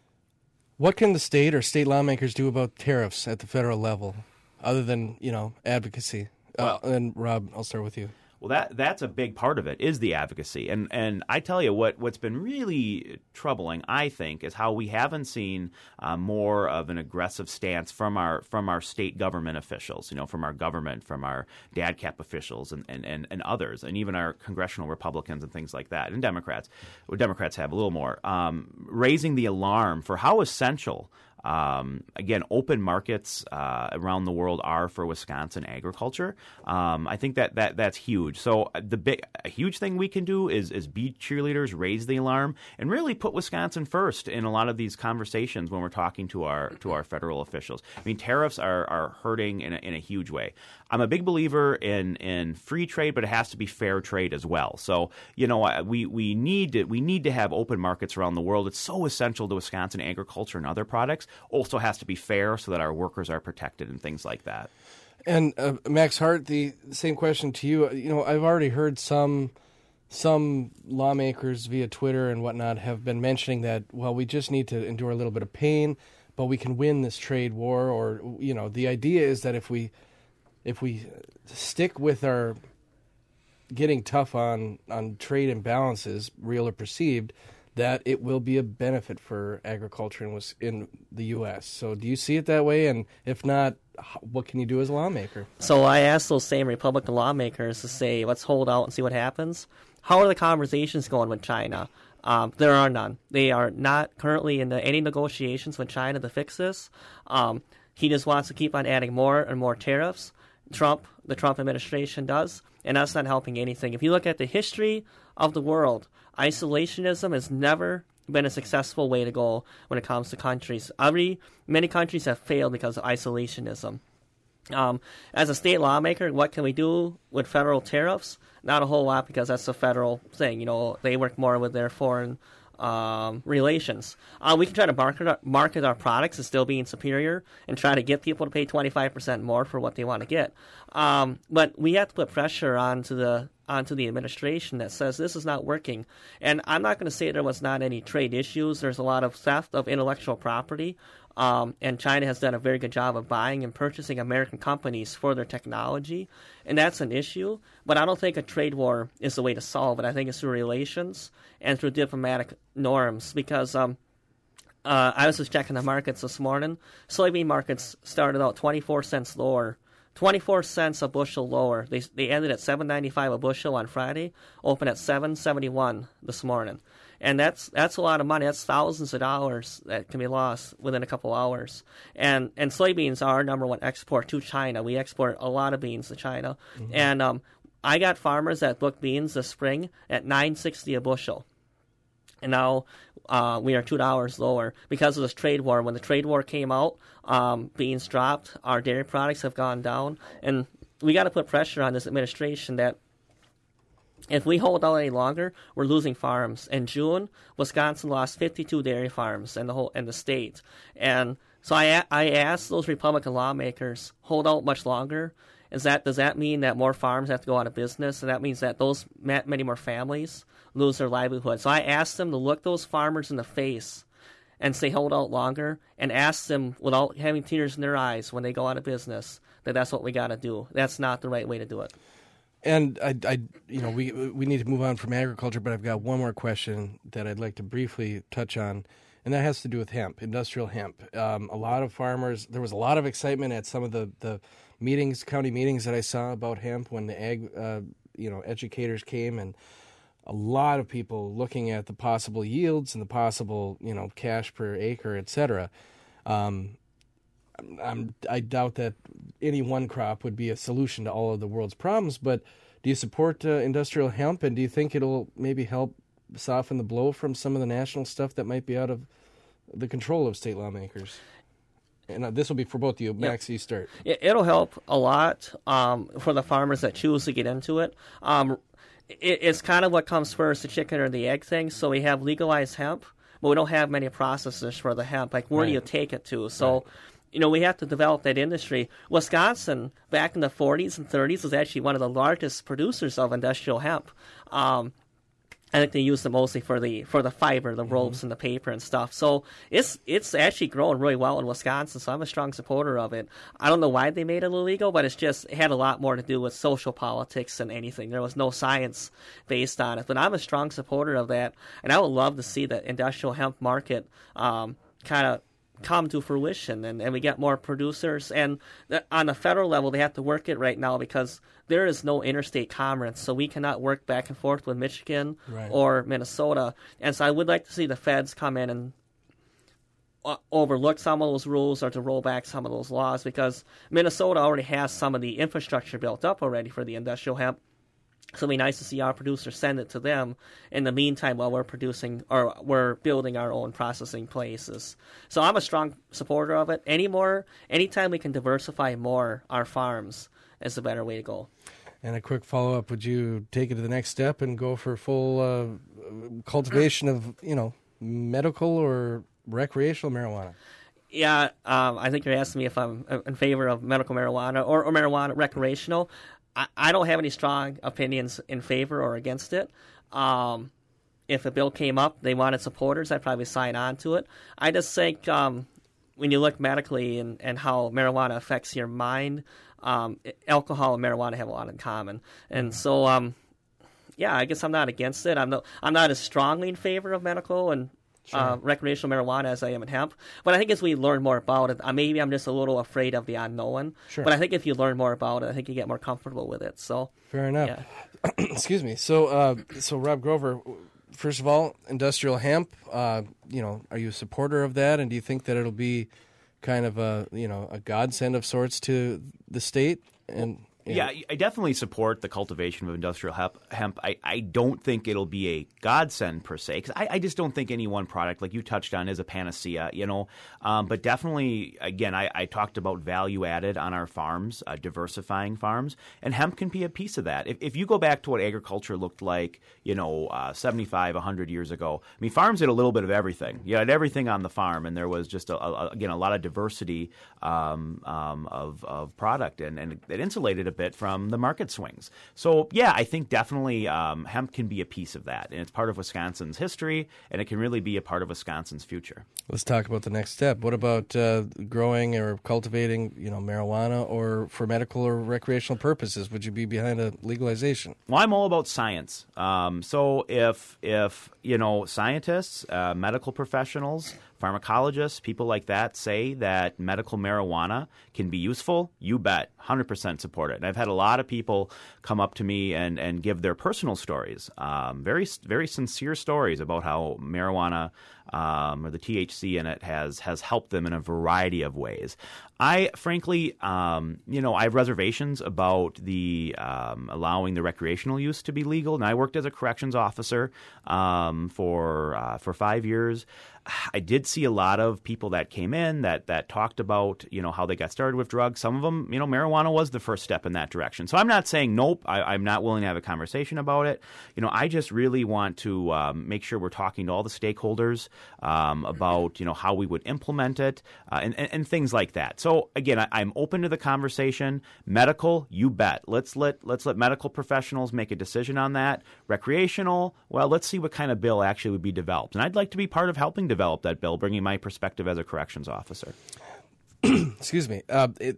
What can the state or state lawmakers do about tariffs at the federal level, other than, you know, advocacy? Well, uh, and Rob, I'll start with you. Well, that that's a big part of it, is the advocacy. And and I tell you, what, what's been really troubling, I think, is how we haven't seen uh, more of an aggressive stance from our from our state government officials, you know, from our government, from our D A D C A P officials and, and, and, and others, and even our congressional Republicans and things like that, and Democrats. Well, Democrats have a little more, um, raising the alarm for how essential Um, again, open markets uh, around the world are for Wisconsin agriculture. Um, I think that, that that's huge. So the big, a huge thing we can do is is be cheerleaders, raise the alarm, and really put Wisconsin first in a lot of these conversations when we're talking to our to our federal officials. I mean, tariffs are are hurting in a, in a huge way. I'm a big believer in in free trade, but it has to be fair trade as well. So you know, we we need to, we need to have open markets around the world. It's so essential to Wisconsin agriculture and other products. Also has to be fair so that our workers are protected and things like that. And uh, Max Hart, the same question to you. You know, I've already heard some some lawmakers via Twitter and whatnot have been mentioning that, well, we just need to endure a little bit of pain, but we can win this trade war. Or, you know, the idea is that if we if we stick with our getting tough on, on trade imbalances, real or perceived, that it will be a benefit for agriculture in, in the U S. So do you see it that way? And if not, what can you do as a lawmaker? So I asked those same Republican lawmakers to say, let's hold out and see what happens. How are the conversations going with China? Um, there are none. They are not currently in the, any negotiations with China to fix this. Um, he just wants to keep on adding more and more tariffs. Trump, the Trump administration does, and that's not helping anything. If you look at the history of the world, isolationism has never been a successful way to go when it comes to countries. Every many countries have failed because of isolationism. Um, as a state lawmaker, what can we do with federal tariffs? Not a whole lot, because that's a federal thing. You know, they work more with their foreign um, relations. Uh, we can try to market our, market our products as still being superior and try to get people to pay twenty-five percent more for what they want to get. Um, but we have to put pressure onto the onto the administration that says this is not working. And I'm not going to say there was not any trade issues. There's a lot of theft of intellectual property. Um, and China has done a very good job of buying and purchasing American companies for their technology, and that's an issue. But I don't think a trade war is the way to solve it. I think it's through relations and through diplomatic norms, because um, uh, I was just checking the markets this morning. Soybean markets started out twenty-four cents lower, twenty-four cents a bushel lower. They they ended at seven ninety-five a bushel on Friday, open at seven seventy-one this morning. And that's that's a lot of money. That's thousands of dollars that can be lost within a couple hours. And and soybeans are our number one export to China. We export a lot of beans to China. Mm-hmm. And um, I got farmers that booked beans this spring at nine sixty a bushel. And now uh, we are two dollars lower because of this trade war. When the trade war came out, um, beans dropped. Our dairy products have gone down. And we got to put pressure on this administration that if we hold out any longer, we're losing farms. In June, Wisconsin lost fifty-two dairy farms in the whole in the state. And so I I asked those Republican lawmakers, hold out much longer? Is that does that mean that more farms have to go out of business? And that means that those many more families lose their livelihood. So I asked them to look those farmers in the face and say hold out longer, and ask them without having tears in their eyes when they go out of business that that's what we got to do. That's not the right way to do it. And I, I, you know, we we need to move on from agriculture, but I've got one more question that I'd like to briefly touch on, and that has to do with hemp, industrial hemp. Um, a lot of farmers, there was a lot of excitement at some of the, the meetings, county meetings that I saw about hemp when the ag, uh, you know, educators came, and a lot of people looking at the possible yields and the possible, you know, cash per acre, et cetera. Um, I'm, I doubt that any one crop would be a solution to all of the world's problems, but do you support uh, industrial hemp, and do you think it'll maybe help soften the blow from some of the national stuff that might be out of the control of state lawmakers? And uh, this will be for both of you. Max, yep. You start. It'll help a lot um, for the farmers that choose to get into it. Um, it. It's kind of what comes first, the chicken or the egg thing. So we have legalized hemp, but we don't have many processors for the hemp. Like, where right. do you take it to? So... Right. You know, we have to develop that industry. Wisconsin, back in the forties and thirties, was actually one of the largest producers of industrial hemp. Um, I think they used it mostly for the for the fiber, the ropes, mm-hmm. and the paper and stuff. So it's it's actually growing really well in Wisconsin. So I'm a strong supporter of it. I don't know why they made it illegal, but it's just it had a lot more to do with social politics than anything. There was no science based on it. But I'm a strong supporter of that, and I would love to see the industrial hemp market um, kind of come to fruition, and, and we get more producers. And th- on the federal level, they have to work it right now because there is no interstate commerce, so we cannot work back and forth with Michigan right. or Minnesota. And so I would like to see the feds come in and uh, overlook some of those rules or to roll back some of those laws, because Minnesota already has some of the infrastructure built up already for the industrial hemp. So it'd be nice to see our producers send it to them in the meantime while we're producing or we're building our own processing places. So I'm a strong supporter of it. Any more, anytime we can diversify more our farms is a better way to go. And a quick follow-up, would you take it to the next step and go for full uh, cultivation of, you know, medical or recreational marijuana? Yeah, um, I think you're asking me if I'm in favor of medical marijuana or, or marijuana recreational. I don't have any strong opinions in favor or against it. Um, if a bill came up, they wanted supporters, I'd probably sign on to it. I just think um, when you look medically and, and how marijuana affects your mind, um, alcohol and marijuana have a lot in common. And so, um, yeah, I guess I'm not against it. I'm not, I'm not as strongly in favor of medical and Sure. Uh, recreational marijuana as I am in hemp. But I think as we learn more about it, uh, maybe I'm just a little afraid of the unknown. Sure. But I think if you learn more about it, I think you get more comfortable with it. So fair enough. Yeah. Excuse me. So, uh, so Rob Grover, first of all, industrial hemp. Uh, you know, are you a supporter of that? And do you think that it'll be kind of a you know a godsend of sorts to the state? And Yeah, I definitely support the cultivation of industrial hemp. hemp. I, I don't think it'll be a godsend per se, because I, I just don't think any one product, like you touched on, is a panacea, you know. Um, but definitely, again, I, I talked about value added on our farms, uh, diversifying farms, and hemp can be a piece of that. If, if you go back to what agriculture looked like, you know, uh, seventy-five, one hundred years ago, I mean, farms did a little bit of everything. You had everything on the farm, and there was just, a, a, again, a lot of diversity um, um, of, of product, and, and it insulated a bit from the market swings. So, yeah, I think definitely um, hemp can be a piece of that, and it's part of Wisconsin's history, and it can really be a part of Wisconsin's future. Let's talk about the next step. What about uh, growing or cultivating, you know, marijuana, or for medical or recreational purposes? Would you be behind a legalization? Well, I'm all about science. Um, so if if you know scientists, uh, medical professionals, pharmacologists, people like that say that medical marijuana can be useful, you bet, one hundred percent support it. And I've had a lot of people come up to me and, and give their personal stories, um, very very sincere stories about how marijuana um, or the T H C in it has has helped them in a variety of ways. I frankly, um, you know, I have reservations about the um, allowing the recreational use to be legal. And I worked as a corrections officer um, for uh, for five years. I did see a lot of people that came in that that talked about, you know, how they got started with drugs. Some of them, you know, marijuana was the first step in that direction. So I'm not saying nope. I, I'm not willing to have a conversation about it. You know, I just really want to um, make sure we're talking to all the stakeholders um, about, you know, how we would implement it uh, and, and, and things like that. So again, I, I'm open to the conversation. Medical, you bet. Let's let let's let medical professionals make a decision on that. Recreational, well, let's see what kind of bill actually would be developed. And I'd like to be part of helping develop that bill, bringing my perspective as a corrections officer. Excuse me. Uh, it,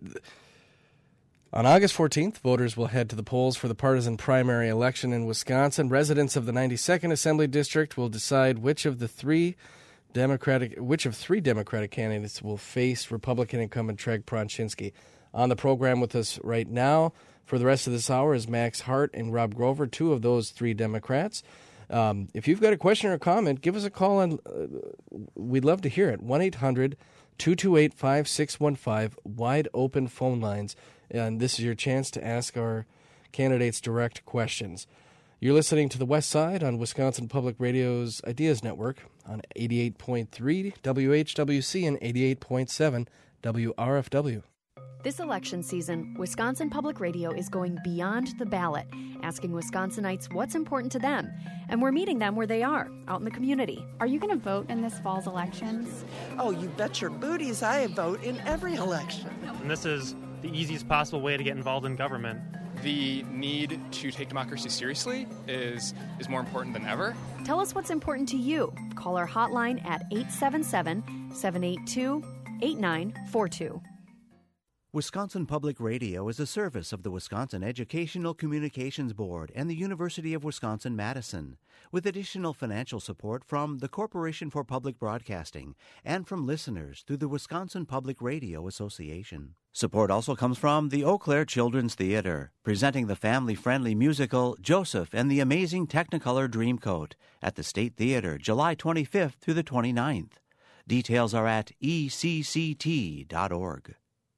on August fourteenth, voters will head to the polls for the partisan primary election in Wisconsin. Residents of the ninety-second Assembly District will decide which of the three Democratic, which of three Democratic candidates will face Republican incumbent Treg Pronchinski. On the program with us right now for the rest of this hour is Max Hart and Rob Grover, two of those three Democrats. Um, if you've got a question or a comment, give us a call, and uh, we'd love to hear it. one eight hundred two two eight five six one five, wide open phone lines. And this is your chance to ask our candidates direct questions. You're listening to The West Side on Wisconsin Public Radio's Ideas Network on eighty-eight point three W H W C and eighty-eight point seven W R F W. This election season, Wisconsin Public Radio is going beyond the ballot, asking Wisconsinites what's important to them. And we're meeting them where they are, out in the community. Are you going to vote in this fall's elections? Oh, you bet your booties I vote in every election. And this is the easiest possible way to get involved in government. The need to take democracy seriously is is more important than ever. Tell us what's important to you. Call our hotline at eight seven seven, seven eight two, eight nine four two. Wisconsin Public Radio is a service of the Wisconsin Educational Communications Board and the University of Wisconsin-Madison, with additional financial support from the Corporation for Public Broadcasting and from listeners through the Wisconsin Public Radio Association. Support also comes from the Eau Claire Children's Theater, presenting the family-friendly musical Joseph and the Amazing Technicolor Dreamcoat at the State Theater, July twenty-fifth through the twenty-ninth. Details are at e c c t dot org.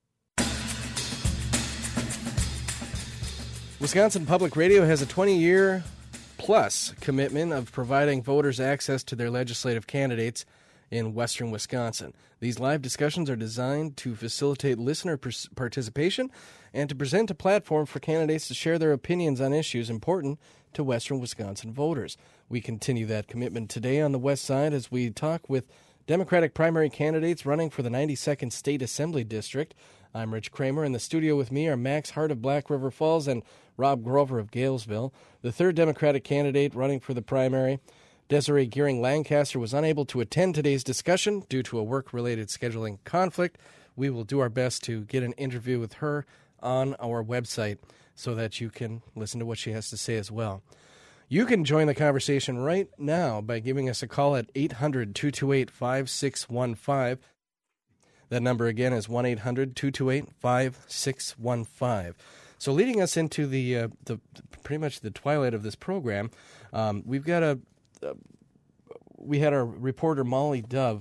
Wisconsin Public Radio has a twenty-year plus commitment of providing voters access to their legislative candidates in western Wisconsin. These live discussions are designed to facilitate listener participation and to present a platform for candidates to share their opinions on issues important to western Wisconsin voters. We continue that commitment today on the West Side as we talk with Democratic primary candidates running for the ninety-second State Assembly District. I'm Rich Kramer. In the studio with me are Max Hart of Black River Falls and Rob Grover of Galesville. The third Democratic candidate running for the primary, Desiree Gearing Lancaster, was unable to attend today's discussion due to a work-related scheduling conflict. We will do our best to get an interview with her on our website so that you can listen to what she has to say as well. You can join the conversation right now by giving us a call at eight hundred two two eight five six one five. That number again is one eight hundred two two eight five six one five. So leading us into the, uh, the pretty much the twilight of this program, um, we've got a, uh, we had our reporter Molly Dove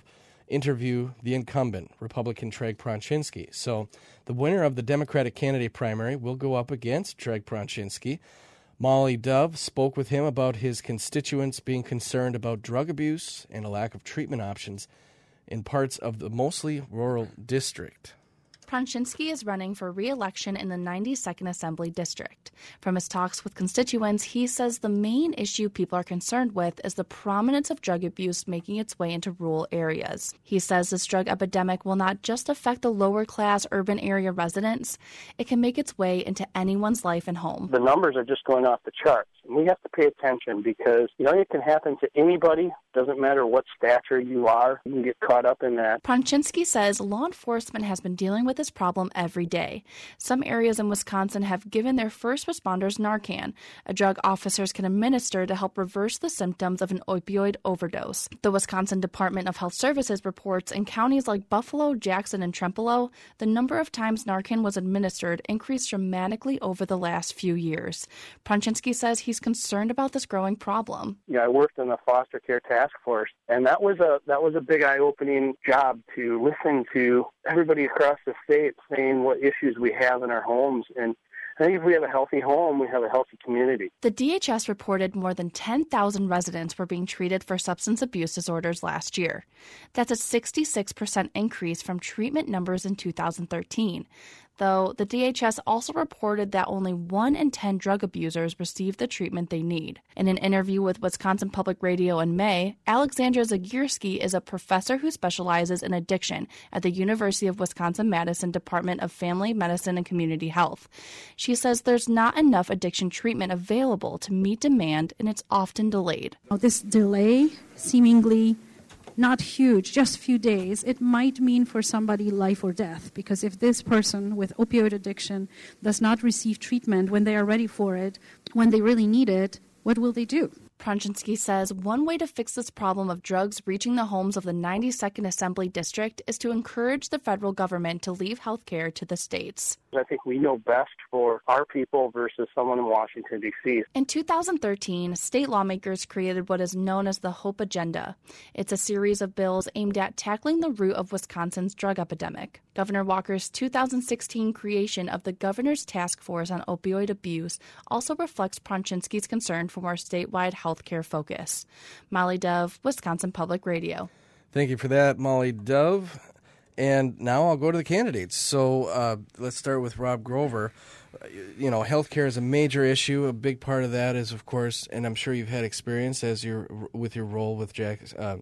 interview the incumbent, Republican Treg Pronchinski. So the winner of the Democratic candidate primary will go up against Treg Pronchinski. Molly Dove spoke with him about his constituents being concerned about drug abuse and a lack of treatment options in parts of the mostly rural district. Pronchinski is running for re-election in the ninety-second Assembly District. From his talks with constituents, he says the main issue people are concerned with is the prominence of drug abuse making its way into rural areas. He says this drug epidemic will not just affect the lower-class urban area residents, it can make its way into anyone's life and home. The numbers are just going off the charts. And we have to pay attention because, you know, it can happen to anybody. Doesn't matter what stature you are. You can get caught up in that. Pronchinski says law enforcement has been dealing with this problem every day. Some areas in Wisconsin have given their first responders Narcan, a drug officers can administer to help reverse the symptoms of an opioid overdose. The Wisconsin Department of Health Services reports in counties like Buffalo, Jackson, and Trempealeau, the number of times Narcan was administered increased dramatically over the last few years. Pronchinski says he's concerned about this growing problem. Yeah, I worked in the foster care task force, and that was a that was a big eye-opening job to listen to everybody across the state saying what issues we have in our homes. And I think if we have a healthy home, we have a healthy community. The D H S reported more than ten thousand residents were being treated for substance abuse disorders last year. That's a sixty-six percent increase from treatment numbers in two thousand thirteen. Though the D H S also reported that only one in ten drug abusers receive the treatment they need. In an interview with Wisconsin Public Radio in May, Alexandra Zagierski is a professor who specializes in addiction at the University of Wisconsin-Madison Department of Family Medicine and Community Health. She says there's not enough addiction treatment available to meet demand, and it's often delayed. This delay, seemingly not huge, just a few days, it might mean for somebody life or death. Because if this person with opioid addiction does not receive treatment when they are ready for it, when they really need it, what will they do? Pronchinski says one way to fix this problem of drugs reaching the homes of the ninety-second Assembly District is to encourage the federal government to leave health care to the states. I think we know best for our people versus someone in Washington, D C In two thousand thirteen, state lawmakers created what is known as the HOPE Agenda. It's a series of bills aimed at tackling the root of Wisconsin's drug epidemic. Governor Walker's two thousand sixteen creation of the Governor's Task Force on Opioid Abuse also reflects Pronchinski's concern for more statewide health care focus. Molly Dove, Wisconsin Public Radio. Thank you for that, Molly Dove. And now I'll go to the candidates. So uh, let's start with Rob Grover. You know, healthcare is a major issue. A big part of that is, of course, and I'm sure you've had experience as your with your role with Jack uh,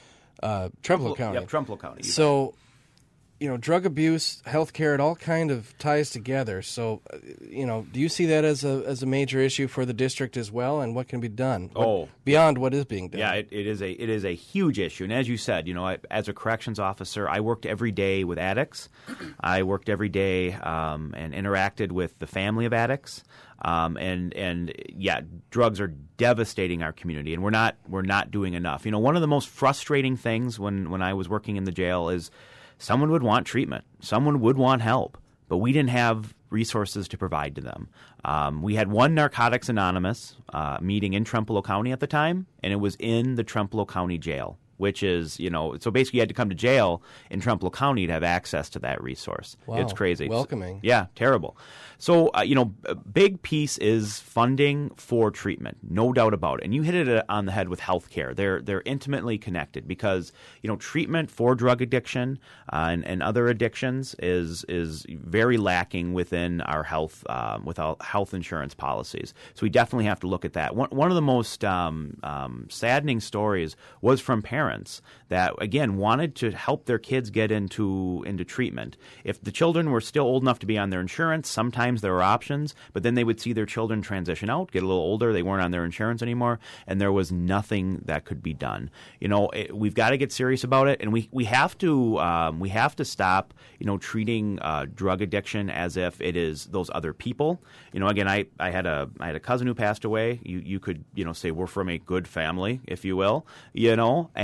uh, Trempealeau County. Yep, Trempealeau County. So, you know, drug abuse, healthcare, it all kind of ties together. So, uh, you know, do you see that as a as a major issue for the district as well, and what can be done? What, oh, beyond what is being done. Yeah, it, it is a it is a huge issue. And as you said, you know, I, as a corrections officer, I worked every day with addicts. I worked every day um, and interacted with the family of addicts. Um, and and yeah, drugs are devastating our community, and we're not we're not doing enough. You know, one of the most frustrating things when when I was working in the jail is someone would want treatment. Someone would want help, but we didn't have resources to provide to them. Um, we had one Narcotics Anonymous uh, meeting in Trempealeau County at the time, and it was in the Trempealeau County Jail, which is, you know, so basically you had to come to jail in Trempealeau County to have access to that resource. Wow. It's crazy. Welcoming. Yeah, terrible. So, uh, you know, a big piece is funding for treatment, no doubt about it. And you hit it on the head with healthcare. They're they're intimately connected because, you know, treatment for drug addiction uh, and, and other addictions is is very lacking within our health um, with our health insurance policies. So we definitely have to look at that. One, one of the most um, um, saddening stories was from parents that, again, wanted to help their kids get into into treatment. If the children were still old enough to be on their insurance, sometimes there were options, but then they would see their children transition out, get a little older, they weren't on their insurance anymore, and there was nothing that could be done. You know, it, we've got to get serious about it, and we we have to um, we have to stop, you know, treating uh, drug addiction as if it is those other people. You know, again, I, I had a I had a cousin who passed away. You you could you know say we're from a good family, if you will, you know, and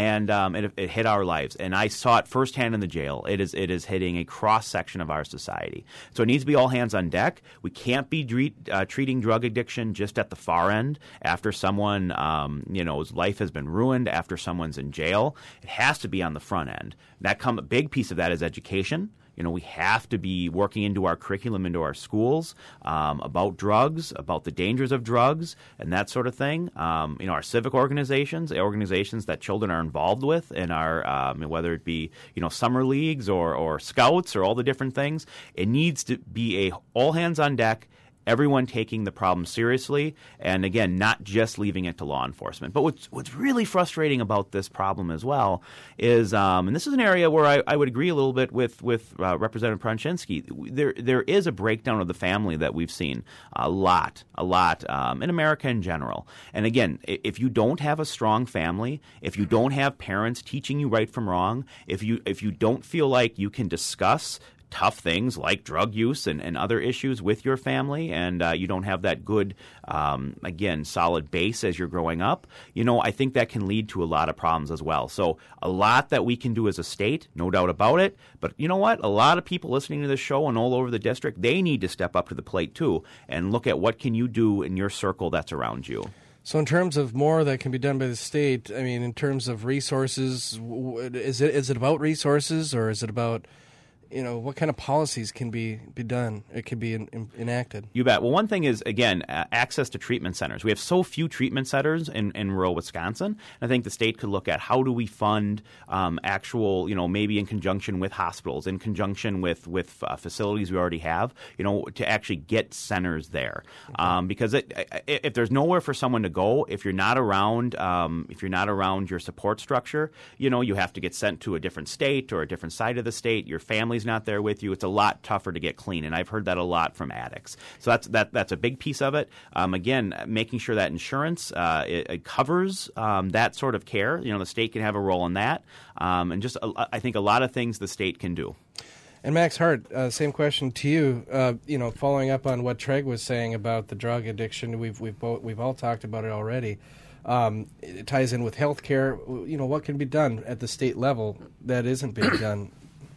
and um, it, it hit our lives. And I saw it firsthand in the jail. It is it is hitting a cross section of our society. So it needs to be all hands on deck. We can't be treat, uh, treating drug addiction just at the far end after someone um, you know's life has been ruined, after someone's in jail. It has to be on the front end. That come a big piece of that is education. You know, we have to be working into our curriculum, into our schools, um, about drugs, about the dangers of drugs, and that sort of thing. Um, you know, our civic organizations, organizations that children are involved with, in our um, whether it be you know summer leagues or or scouts or all the different things. It needs to be a all hands on deck. Everyone taking the problem seriously, and again, not just leaving it to law enforcement. But what's what's really frustrating about this problem as well is, um, and this is an area where I, I would agree a little bit with with uh, Representative Pronshinsky. There there is a breakdown of the family that we've seen a lot, a lot um, in America in general. And again, if you don't have a strong family, if you don't have parents teaching you right from wrong, if you if you don't feel like you can discuss tough things like drug use and, and other issues with your family, and uh, you don't have that good, um, again, solid base as you're growing up, you know, I think that can lead to a lot of problems as well. So a lot that we can do as a state, no doubt about it. But you know what? A lot of people listening to this show and all over the district, they need to step up to the plate too and look at what can you do in your circle that's around you. So in terms of more that can be done by the state, I mean, in terms of resources, is it is it about resources, or is it about, you know, what kind of policies can be, be done? It can be in, in, enacted. You bet. Well, one thing is, again, uh, access to treatment centers. We have so few treatment centers in, in rural Wisconsin. I think the state could look at how do we fund um, actual, you know, maybe in conjunction with hospitals, in conjunction with, with uh, facilities we already have, you know, to actually get centers there. Okay. Um, because it, if there's nowhere for someone to go, if you're not around, um, if you're not around your support structure, you know, you have to get sent to a different state or a different side of the state. Your family not there with you, it's a lot tougher to get clean, and I've heard that a lot from addicts. So that's that that's a big piece of it. Um, again, making sure that insurance uh, it, it covers um, that sort of care. You know, the state can have a role in that, um, and just uh, I think a lot of things the state can do. And Max Hart, uh, same question to you. Uh, you know, following up on what Treg was saying about the drug addiction, we've we've both, we've all talked about it already. Um, it ties in with health care. You know, what can be done at the state level that isn't being done?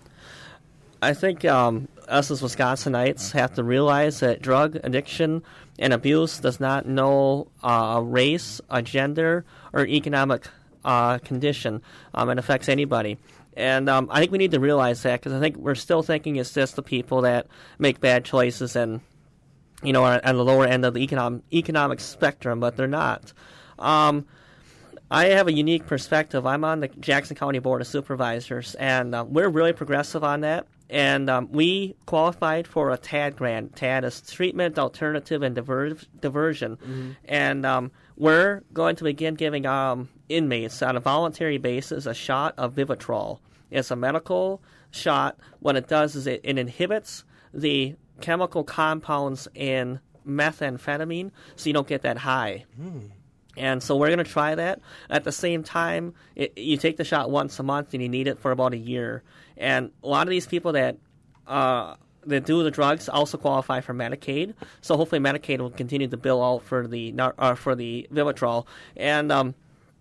I think um, us as Wisconsinites have to realize that drug addiction and abuse does not know uh, a race, a gender, or economic uh, condition. Um, it affects anybody. And um, I think we need to realize that, because I think we're still thinking it's just the people that make bad choices and, you know, are on the lower end of the economic, economic spectrum, but they're not. Um, I have a unique perspective. I'm on the Jackson County Board of Supervisors, and uh, we're really progressive on that. And um, we qualified for a T A D grant. T A D is Treatment, Alternative, and Diver- Diversion. Mm-hmm. And um, we're going to begin giving um, inmates on a voluntary basis a shot of Vivitrol. It's a medical shot. What it does is it, it inhibits the chemical compounds in methamphetamine, so you don't get that high. Mm. And so we're going to try that. At the same time, it, you take the shot once a month, and you need it for about a year. And a lot of these people that uh, that do the drugs also qualify for Medicaid. So hopefully Medicaid will continue to bill out for the uh, for the Vivitrol. And um,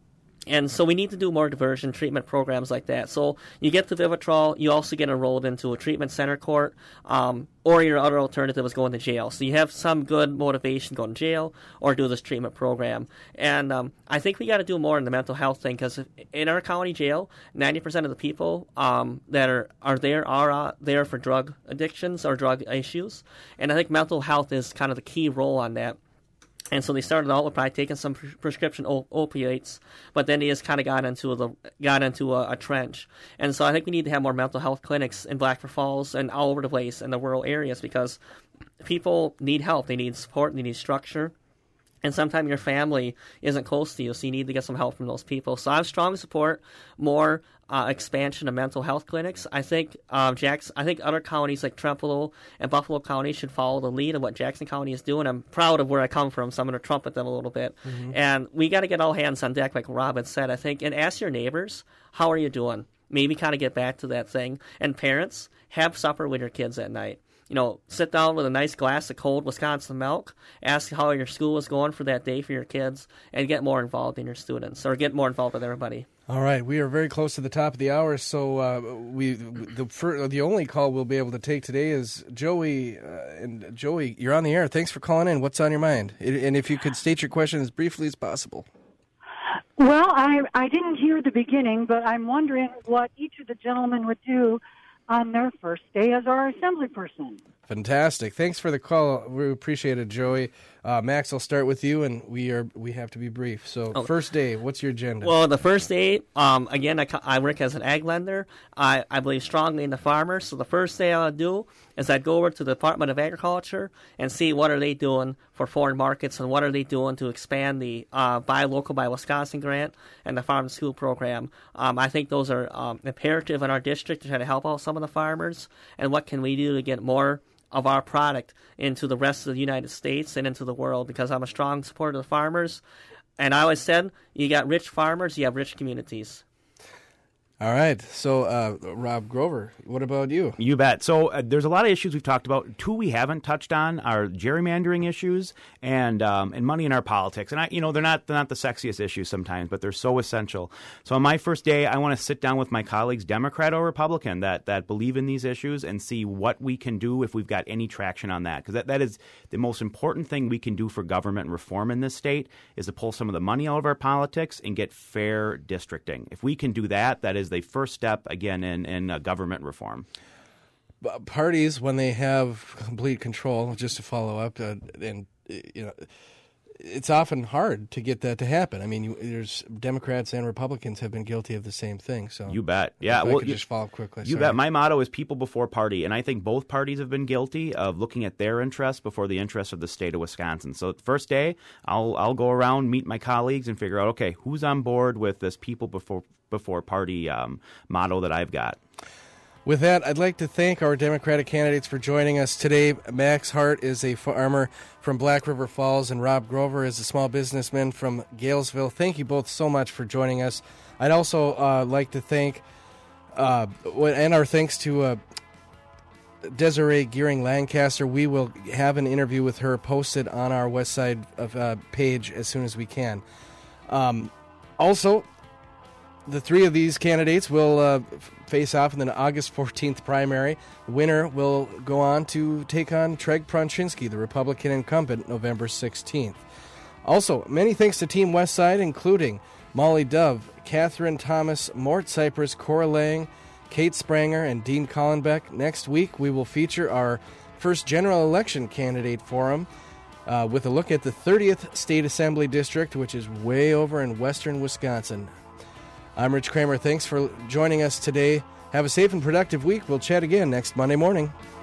and so we need to do more diversion treatment programs like that. So you get the Vivitrol, you also get enrolled into a treatment center court, um, or your other alternative is going to jail. So you have some good motivation going to jail or do this treatment program. And um, I think we got to do more in the mental health thing, because in our county jail, ninety percent of the people um, that are, are there are uh, there for drug addictions or drug issues. And I think mental health is kind of the key role on that. And so they started out with probably taking some pre- prescription op- opiates, but then they just kind of got into the got into a, a trench. And so I think we need to have more mental health clinics in Blackford Falls and all over the place in the rural areas, because people need help, they need support, they need structure. And sometimes your family isn't close to you, so you need to get some help from those people. So I strongly support more uh, expansion of mental health clinics. I think uh, Jackson, I think other counties like Trempealeau and Buffalo County should follow the lead of what Jackson County is doing. I'm proud of where I come from, so I'm going to trumpet them a little bit. Mm-hmm. And we got to get all hands on deck, like Robin said, I think, and ask your neighbors, how are you doing? Maybe kind of get back to that thing. And parents, have supper with your kids at night. you know, sit down with a nice glass of cold Wisconsin milk, ask how your school is going for that day for your kids, and get more involved in your students, or get more involved with everybody. All right, we are very close to the top of the hour, so uh, we the fir- the only call we'll be able to take today is Joey. Uh, and Joey, you're on the air. Thanks for calling in. What's on your mind? And if you could state your question as briefly as possible. Well, I I didn't hear the beginning, but I'm wondering what each of the gentlemen would do on their first day as our assembly person. Fantastic. Thanks for the call. We appreciate it, Joey. Uh, Max, I'll start with you, and we are we have to be brief. So, oh. first day, what's your agenda? Well, the first day, um, again, I, I work as an ag lender. I, I believe strongly in the farmers. So the first day I'll do is I'd go over to the Department of Agriculture and see what are they doing for foreign markets and what are they doing to expand the uh, Buy Local, Buy Wisconsin grant and the Farm to School program. Um, I think those are um, imperative in our district to try to help out some of the farmers. And what can we do to get more of our product into the rest of the United States and into the world, because I'm a strong supporter of the farmers. And I always said, you got rich farmers, you have rich communities. All right. So, uh, Rob Grover, what about you? You bet. So uh, there's a lot of issues we've talked about. Two we haven't touched on are gerrymandering issues and um, and money in our politics. And I, you know, they're not they're not the sexiest issues sometimes, but they're so essential. So on my first day, I want to sit down with my colleagues, Democrat or Republican, that that believe in these issues and see what we can do if we've got any traction on that. Because that, that is the most important thing we can do for government reform in this state, is to pull some of the money out of our politics and get fair districting. If we can do that, that is the first step, again, in, in uh, government reform. Parties, when they have complete control, just to follow up, uh, and you know, it's often hard to get that to happen. I mean, you, there's Democrats and Republicans have been guilty of the same thing. So you bet, yeah. If well, I could you, just follow up quickly. You Sorry. bet. My motto is people before party, and I think both parties have been guilty of looking at their interests before the interests of the state of Wisconsin. So first day, I'll I'll go around, meet my colleagues, and figure out, okay, who's on board with this people before before party um, motto that I've got. With that, I'd like to thank our Democratic candidates for joining us today. Max Hart is a farmer from Black River Falls, and Rob Grover is a small businessman from Galesville. Thank you both so much for joining us. I'd also uh, like to thank, uh, and our thanks to uh, Desiree Gearing Lancaster. We will have an interview with her posted on our West Side of, uh, page as soon as we can. Um, also, the three of these candidates will uh, face off in the August fourteenth primary. The winner will go on to take on Treg Pronshinsky, the Republican incumbent, November sixteenth. Also, many thanks to Team Westside, including Molly Dove, Catherine Thomas, Mort Cypress, Cora Lang, Kate Spranger, and Dean Collenbeck. Next week, we will feature our first general election candidate forum uh, with a look at the thirtieth State Assembly District, which is way over in western Wisconsin. I'm Rich Kramer. Thanks for joining us today. Have a safe and productive week. We'll chat again next Monday morning.